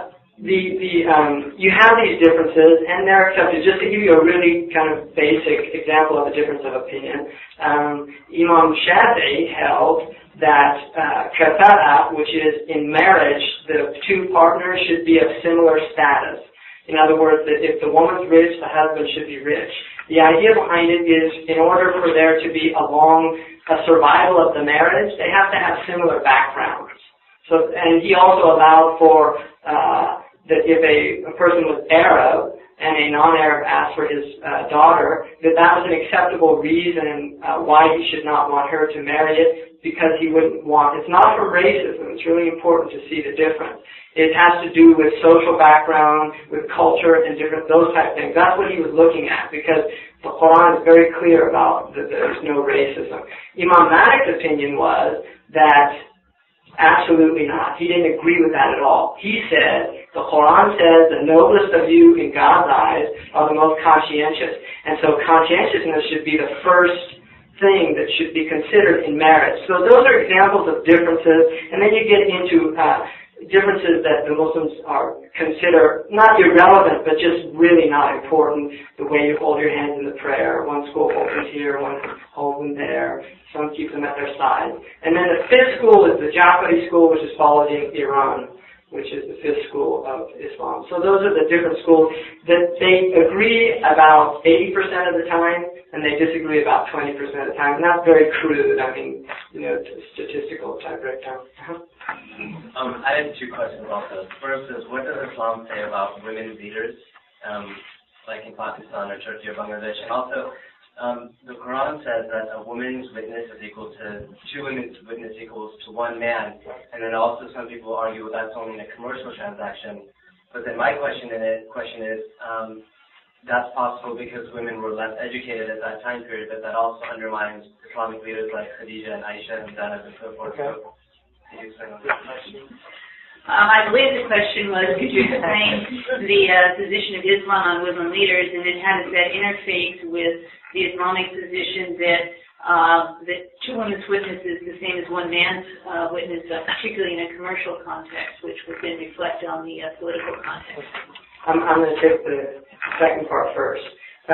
B: you have these differences, and they're accepted. Just to give you a really kind of basic example of a difference of opinion, Imam Shafi'i held that kafara, which is in marriage, the two partners should be of similar status. In other words, that if the woman's rich, the husband should be rich. The idea behind it is in order for there to be a survival of the marriage, they have to have similar backgrounds. So, and he also allowed for that if a person was Arab and a non-Arab asked for his daughter, that was an acceptable reason why he should not want her to marry it, because he wouldn't want, it's not from racism, it's really important to see the difference. It has to do with social background, with culture, and those type of things. That's what he was looking at, because the Quran is very clear about that there's no racism. Imam Malik's opinion was that absolutely not. He didn't agree with that at all. He said, the Quran says the noblest of you in God's eyes are the most conscientious. And so conscientiousness should be the first thing that should be considered in marriage. So those are examples of differences, and then you get into differences that the Muslims consider not irrelevant, but just really not important. The way you hold your hands in the prayer. One school holds them here, one holds them there. Some keep them at their sides. And then the fifth school is the Jafari school, which is followed in Iran, which is the fifth school of Islam. So those are the different schools that they agree about 80% of the time, and they disagree about 20% of the time. And that's very crude. I mean, statistical type breakdown.
D: I have two questions also. First is, what does Islam say about women leaders, like in Pakistan or Turkey or Bangladesh? And also, the Quran says that a woman's witness is equal to 2 women's witness equals to 1 man. And then also some people argue that's only in a commercial transaction. But then my question is, that's possible because women were less educated at that time period, but that also undermines Islamic leaders like Khadija and Aisha and Zainab and so forth.
B: Okay.
D: So, can you explain on that?
A: I believe the question was, could you explain the position of Islam on women leaders, and then how does that interface with the Islamic position that two women's witness is the same as one man's witness, particularly in a commercial context, which would then reflect on the political context?
B: I'm going to take the second part first.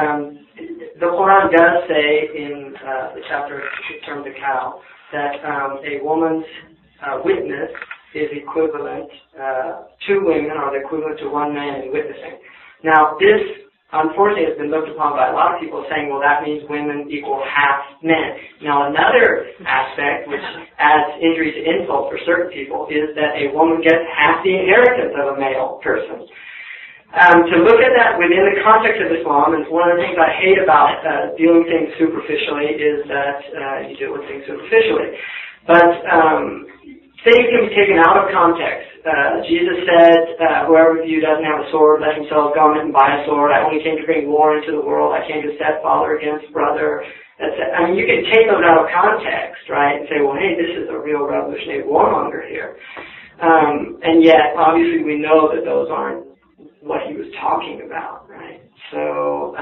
B: The Quran does say in the chapter termed the cow that a woman's witness is equivalent, two women are the equivalent to one man in witnessing. Now, this, unfortunately, has been looked upon by a lot of people saying, well, that means women equal half men. Now, another aspect, which adds injury to insult for certain people, is that a woman gets half the inheritance of a male person. To look at that within the context of Islam, and one of the things I hate about dealing things superficially is that you deal with things superficially. But things can be taken out of context. Jesus said, whoever of you doesn't have a sword, let himself go and buy a sword. I only came to bring war into the world. I came to set father against brother. I mean, you can take those out of context, right, and say, well, hey, this is a real revolutionary warmonger here. And yet, obviously, we know that those aren't what he was talking about, right? So,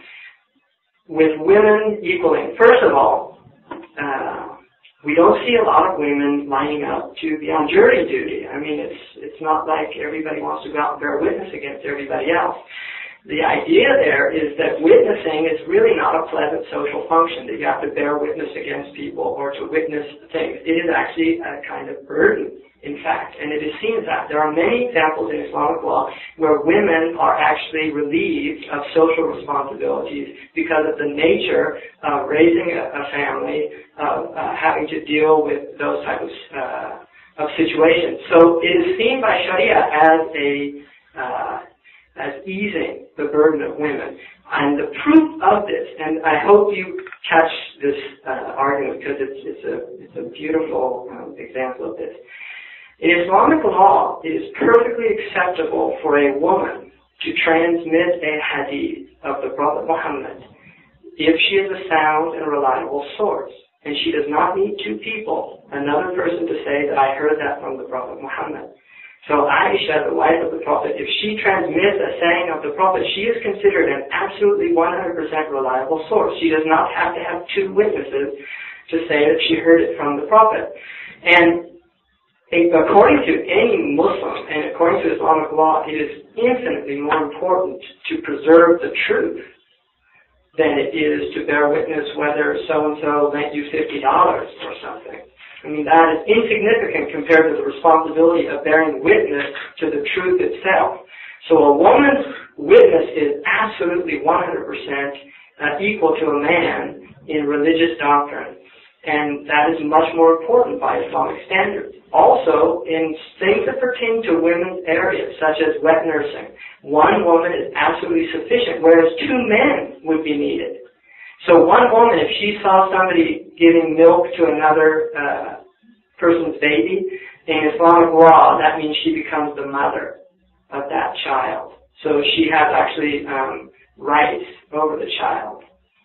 B: with women equaling, first of all, we don't see a lot of women lining up to be on jury duty. I mean, it's not like everybody wants to go out and bear witness against everybody else. The idea there is that witnessing is really not a pleasant social function, that you have to bear witness against people or to witness things. It is actually a kind of burden, in fact, and it is seen as that. There are many examples in Islamic law where women are actually relieved of social responsibilities because of the nature of raising a family, of having to deal with those types of situations. So it is seen by Sharia as easing the burden of women. And the proof of this, and I hope you catch this argument because it's a beautiful example of this. In Islamic law, it is perfectly acceptable for a woman to transmit a hadith of the Prophet Muhammad if she is a sound and reliable source. And she does not need two people, another person to say that I heard that from the Prophet Muhammad. So Aisha, the wife of the Prophet, if she transmits a saying of the Prophet, she is considered an absolutely 100% reliable source. She does not have to have two witnesses to say that she heard it from the Prophet. And according to any Muslim, and according to Islamic law, it is infinitely more important to preserve the truth than it is to bear witness whether so-and-so lent you $50 or something. I mean, that is insignificant compared to the responsibility of bearing witness to the truth itself. So a woman's witness is absolutely 100% equal to a man in religious doctrine. And that is much more important by Islamic standards. Also, in things that pertain to women's areas, such as wet nursing, one woman is absolutely sufficient, whereas two men would be needed. So one woman, if she saw somebody giving milk to another person's baby, in Islamic law, that means she becomes the mother of that child. So she has actually rights over the child.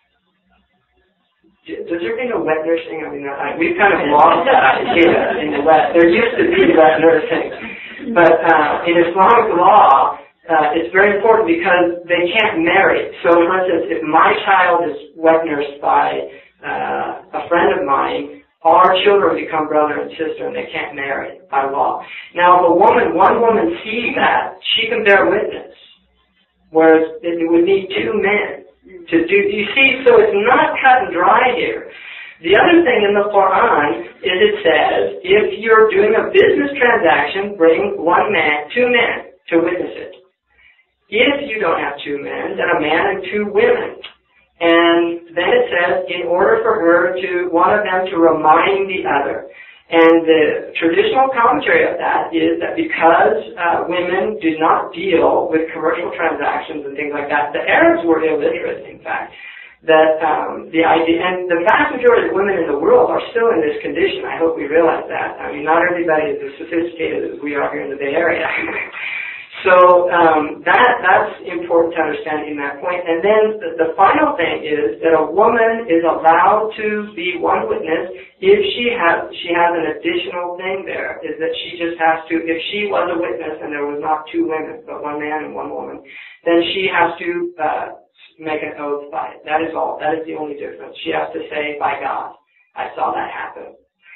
B: Does there be no wet nursing? I mean, we've kind of lost that idea in the West. There used to be wet nursing. But in Islamic law, it's very important because they can't marry. So, for instance, if my child is wet nursed by a friend of mine, our children become brother and sister and they can't marry by law. Now, if one woman sees that, she can bear witness. Whereas it would need two men to do, you see, so it's not cut and dry here. The other thing in the Quran is it says, if you're doing a business transaction, bring two men to witness it. If you don't have two men, then a man and two women. And then it says, in order for one of them to remind the other. And the traditional commentary of that is that because women do not deal with commercial transactions and things like that, the Arabs were illiterate, in fact, that the idea, and the vast majority of women in the world are still in this condition. I hope we realize that. I mean, not everybody is as sophisticated as we are here in the Bay Area. So that's important to understand in that point. And then the final thing is that a woman is allowed to be one witness if she has an additional thing there, is that she just has to, if she was a witness and there was not two women, but one man and one woman, then she has to make an oath by it. That is all. That is the only difference. She has to say, by God, I saw that happen.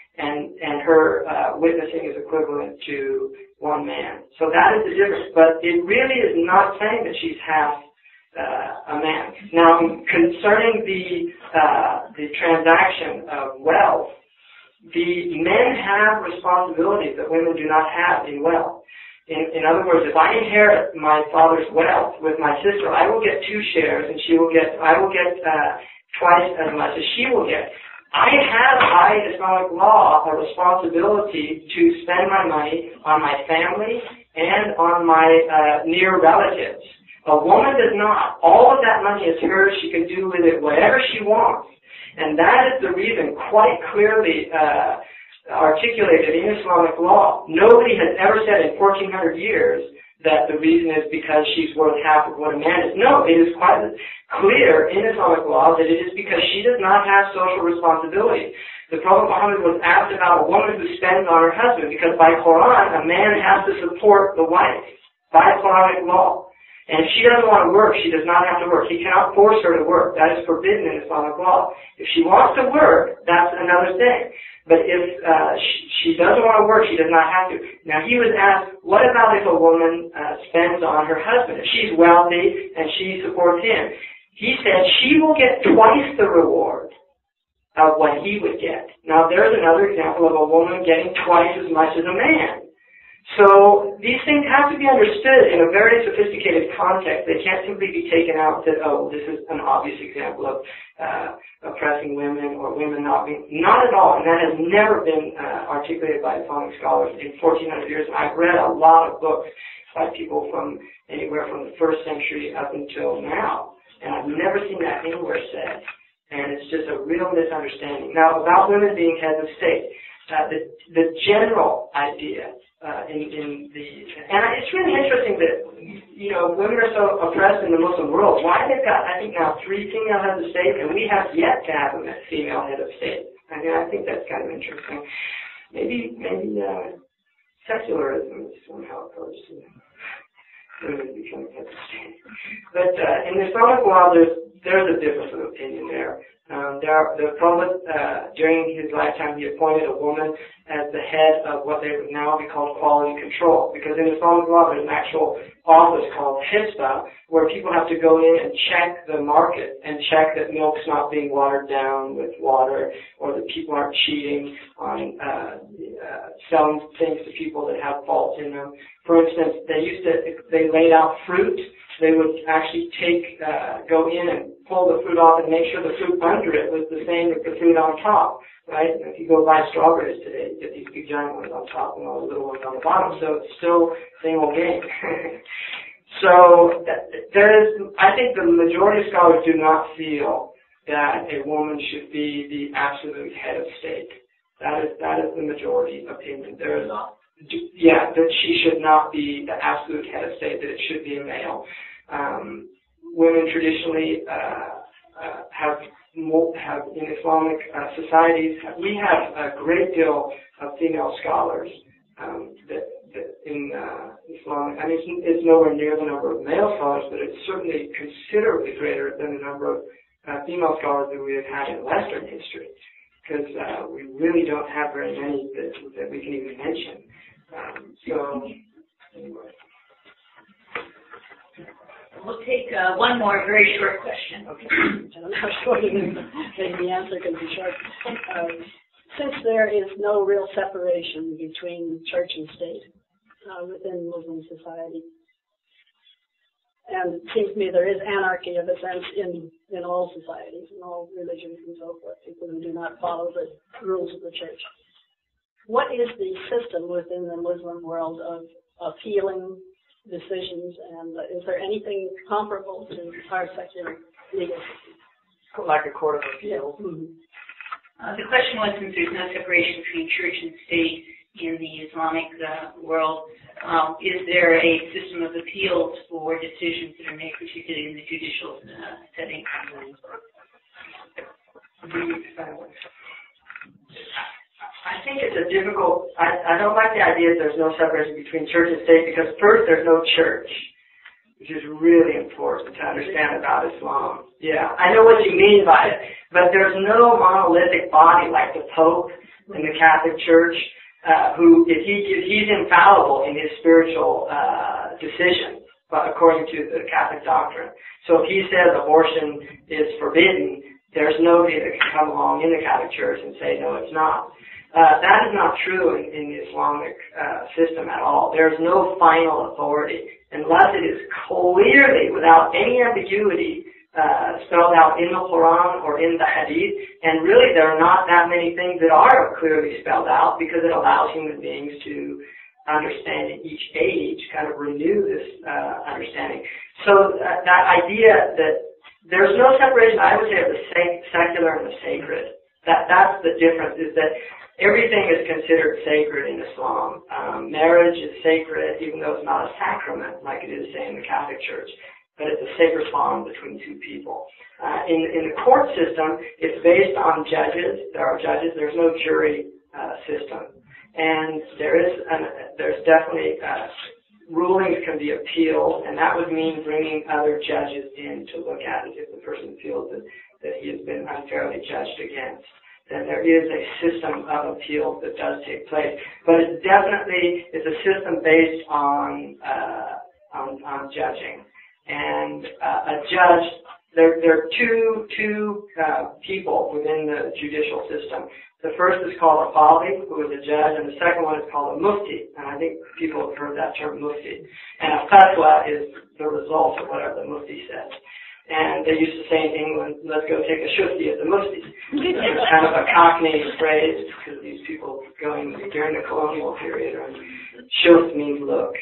B: And her witnessing is equivalent to one man. So that is the difference. But it really is not saying that she's half a man. Now, concerning the transaction of wealth, the men have responsibilities that women do not have in wealth. In other words, if I inherit my father's wealth with my sister, I will get 2 shares, and I will get twice as much as she will get. I have, by Islamic law, a responsibility to spend my money on my family and on my near relatives. A woman does not. All of that money is hers. She can do with it whatever she wants. And that is the reason, quite clearly articulated in Islamic law. Nobody has ever said in 1,400 years that the reason is because she's worth half of what a man is. No, it is quite clear in Islamic law that it is because she does not have social responsibility. The Prophet Muhammad was asked about a woman who spends on her husband, because by Quran, a man has to support the wife, by Quranic law. And if she doesn't want to work, she does not have to work. He cannot force her to work. That is forbidden in Islamic law. If she wants to work, that's another thing. But if she doesn't want to work, she does not have to. Now, he was asked, what about if a woman spends on her husband? If she's wealthy and she supports him, he said she will get twice the reward of what he would get. Now, there's another example of a woman getting twice as much as a man. So these things have to be understood in a very sophisticated context. They can't simply be taken out that, oh, this is an obvious example of oppressing women or women not being, not at all. And that has never been articulated by Islamic scholars in 1,400 years. And I've read a lot of books by people from anywhere from the 1st century up until now. And I've never seen that anywhere said. And it's just a real misunderstanding. Now, about women being heads of state, the general idea and it's really interesting that, women are so oppressed in the Muslim world. Why they've got, I think now, 3 female heads of state, and we have yet to have a female head of state. I mean, I think that's kind of interesting. Maybe secularism is somehow opposed to women becoming heads of state. But in Islamic law, there's a difference of opinion there. The Prophet, during his lifetime, he appointed a woman as the head of what they would now be called quality control. Because in Islamic law, there's an actual office called Hisba, where people have to go in and check the market and check that milk's not being watered down with water, or that people aren't cheating on selling things to people that have faults in them. For instance, they laid out fruit. They would actually go in and pull the fruit off and make sure the fruit under it was the same as the fruit on top, right? And if you go buy strawberries today, you get these big giant ones on top and all the little ones on the bottom, so it's still same old game. So I think the majority of scholars do not feel that a woman should be the absolute head of state. That is the majority opinion. There is not. Yeah, that she should not be the absolute head of state, that it should be a male. Women traditionally have in Islamic societies, we have a great deal of female scholars that in Islamic. I mean, it's nowhere near the number of male scholars, but it's certainly considerably greater than the number of female scholars that we have had in Western history, because we really don't have very many that we can even mention. So, anyway.
A: We'll take one more very short question.
E: Okay. I don't know how short it is. Maybe the answer can be short. Since there is no real separation between church and state within Muslim society, and it seems to me there is anarchy of a sense in all societies, in all religions and so forth, people who do not follow the rules of the church. What is the system within the Muslim world of healing decisions, and is there anything comparable to our secular legal system?
B: Like a court of appeal.
E: Mm-hmm.
A: The question was, since there's no separation between church and state, in the Islamic world, is there a system of appeals for decisions that are made, particularly in the judicial setting?
B: I think it's a difficult, I don't like the idea that there's no separation between church and state, because first, there's no church, which is really important to understand about Islam. Yeah, I know what you mean by it, but there's no monolithic body like the Pope in the Catholic Church, who, if he's infallible in his spiritual decisions, but according to the Catholic doctrine. So if he says abortion is forbidden, there's nobody that can come along in the Catholic Church and say, no, it's not. That is not true in the Islamic system at all. There's no final authority unless it is clearly, without any ambiguity, spelled out in the Quran or in the Hadith. And really, there are not that many things that are clearly spelled out, because it allows human beings to understand in each age, kind of renew this understanding. So that idea that there's no separation, I would say, of the secular and the sacred. That's the difference, is that everything is considered sacred in Islam. Marriage is sacred, even though it's not a sacrament like it is, say, in the Catholic Church. But it's a sacred bond between two people. In the court system, it's based on judges. There are judges. There's no jury system. And there's definitely rulings can be appealed, and that would mean bringing other judges in to look at it if the person feels that he has been unfairly judged against. Then there is a system of appeals that does take place. But it definitely is a system based on judging. And a judge, there are two people within the judicial system. The first is called a qadi, who is a judge, and the second one is called a mufti. And I think people have heard that term, mufti. And a fatwa is the result of whatever the mufti says. And they used to say in England, let's go take a shufti at the mufti. It's kind of a Cockney phrase, because these people going during the colonial period, and shuf means look.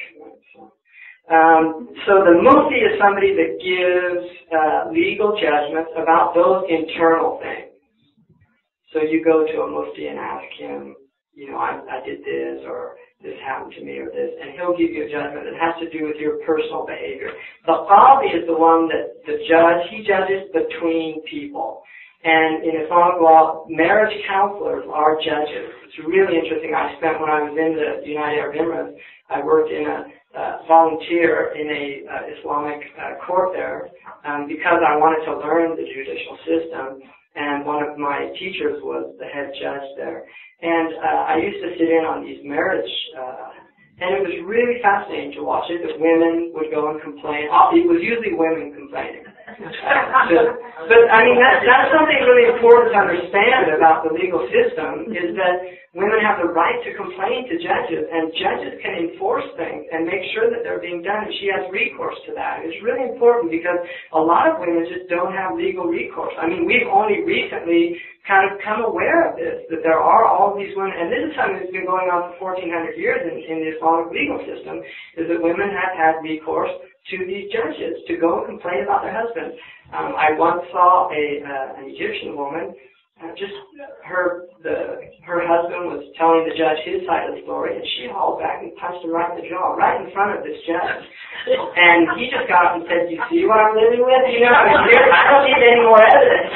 B: So the mufti is somebody that gives legal judgments about those internal things. So you go to a mufti and ask him, I did this, or this happened to me, or this, and he'll give you a judgment that has to do with your personal behavior. The qadi is the one that he judges between people. And in Islamic law, marriage counselors are judges. It's really interesting. When I was in the United Arab Emirates, I worked in a volunteer in a Islamic court there because I wanted to learn the judicial system. And one of my teachers was the head judge there. And I used to sit in on these marriage, and it was really fascinating to watch it, that women would go and complain. It was usually women complaining. But I mean, that's something really important to understand about the legal system, is that women have the right to complain to judges, and judges can enforce things and make sure that they're being done, and she has recourse to that. It's really important, because a lot of women just don't have legal recourse. I mean, we've only recently kind of come aware of this, that there are all these women, and this is something that's been going on for 1,400 years in the Islamic legal system, is that women have had recourse to these judges to go and complain about their husbands. I once saw an Egyptian woman, her husband was telling the judge his side of the story, and she hauled back and punched him right in the jaw, right in front of this judge. And he just got up and said, "You see what I'm living with? I don't need any more evidence."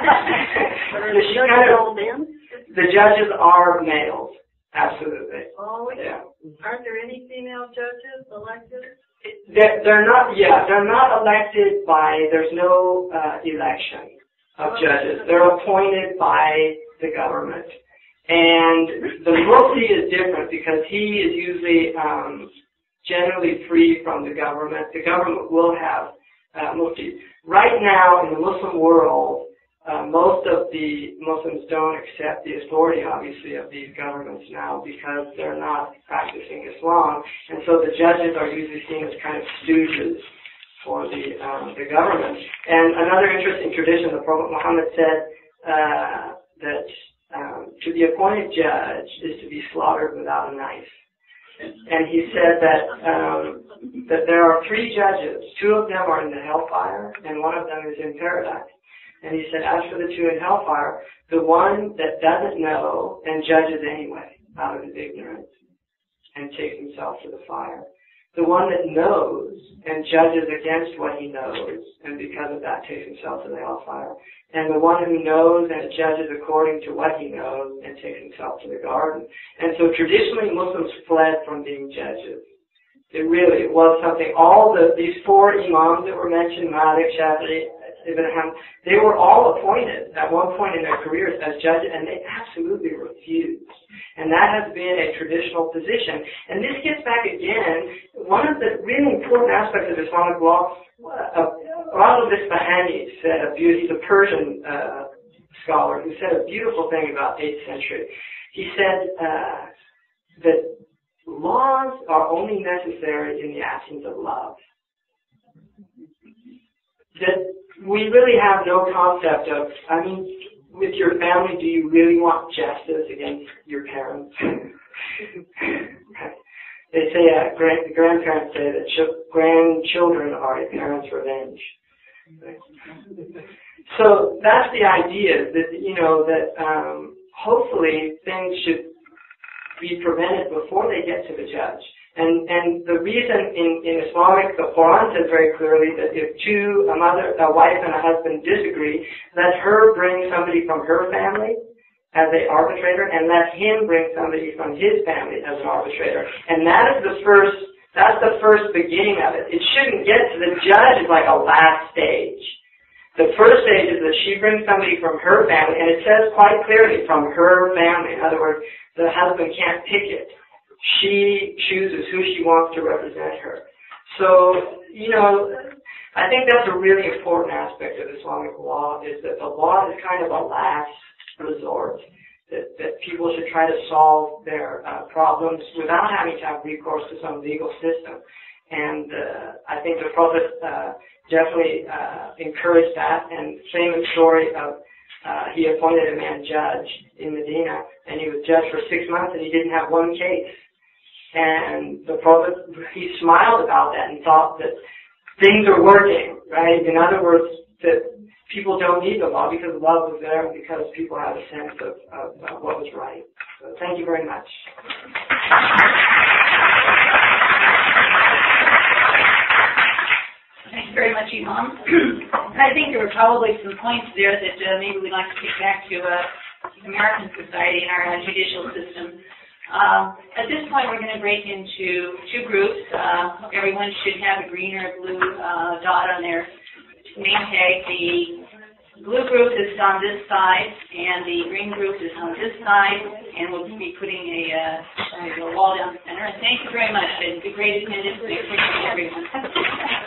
B: The judges are males, absolutely.
E: Oh,
B: yeah.
E: Aren't there any female judges elected?
B: They're not elected there's no election of judges. They're appointed by the government. And the mufti is different, because he is usually generally free from the government. The government will have muftis. Right now in the Muslim world, most of the Muslims don't accept the authority, obviously, of these governments now, because they're not practicing Islam, and so the judges are usually seen as kind of stooges for the government. And another interesting tradition, the Prophet Muhammad said that to be appointed judge is to be slaughtered without a knife. And he said that there are 3 judges. 2 of them are in the hellfire, and 1 of them is in paradise. And he said, as for the 2 in hellfire, the one that doesn't know and judges anyway. out of his ignorance and takes himself to the fire. The one that knows and judges against what he knows, and because of that takes himself to the hellfire. And the one who knows and judges according to what he knows and takes himself to the garden. And so traditionally Muslims fled from being judges. It really was something. All these four imams that were mentioned, Malik, Shafi'i, Ibn Hanbal, they were all appointed at one point in their careers as judges, and they absolutely refused. And that has been a traditional position. And this gets back again, one of the really important aspects of Islamic law, Rajab Isfahani said, he's a Persian scholar, who said a beautiful thing about 8th century. He said that laws are only necessary in the absence of love. That we really have no concept of, with your family, do you really want justice against your parents? They say, grandparents say that grandchildren are a parent's revenge. So that's the idea, that hopefully things should be prevented before they get to the judge. And the reason in Islamic, the Quran says very clearly that if a wife and a husband disagree, let her bring somebody from her family as an arbitrator, and let him bring somebody from his family as an arbitrator. And that's the first beginning of it. It shouldn't get to the judge as like a last stage. The first stage is that she brings somebody from her family, and it says quite clearly from her family. In other words, the husband can't pick it. She chooses who she wants to represent her. So, I think that's a really important aspect of Islamic law, is that the law is kind of a last resort, that people should try to solve their problems without having to have recourse to some legal system. And I think the Prophet definitely encouraged that. And famous story of he appointed a man judge in Medina, and he was judged for 6 months, and he didn't have one case. And the Prophet, he smiled about that and thought that things are working, right? In other words, that people don't need the law because love was there and because people had a sense of what was right. So thank you very much.
A: Thanks very much, Imam. I think there were probably some points there that maybe we'd like to take back to American society and our judicial system. At this point, we're going to break into two groups. Everyone should have a green or a blue dot on their name tag. The blue group is on this side, and the green group is on this side, and we'll be putting a wall down the center. And thank you very much. It's a great attendance. We appreciate everyone.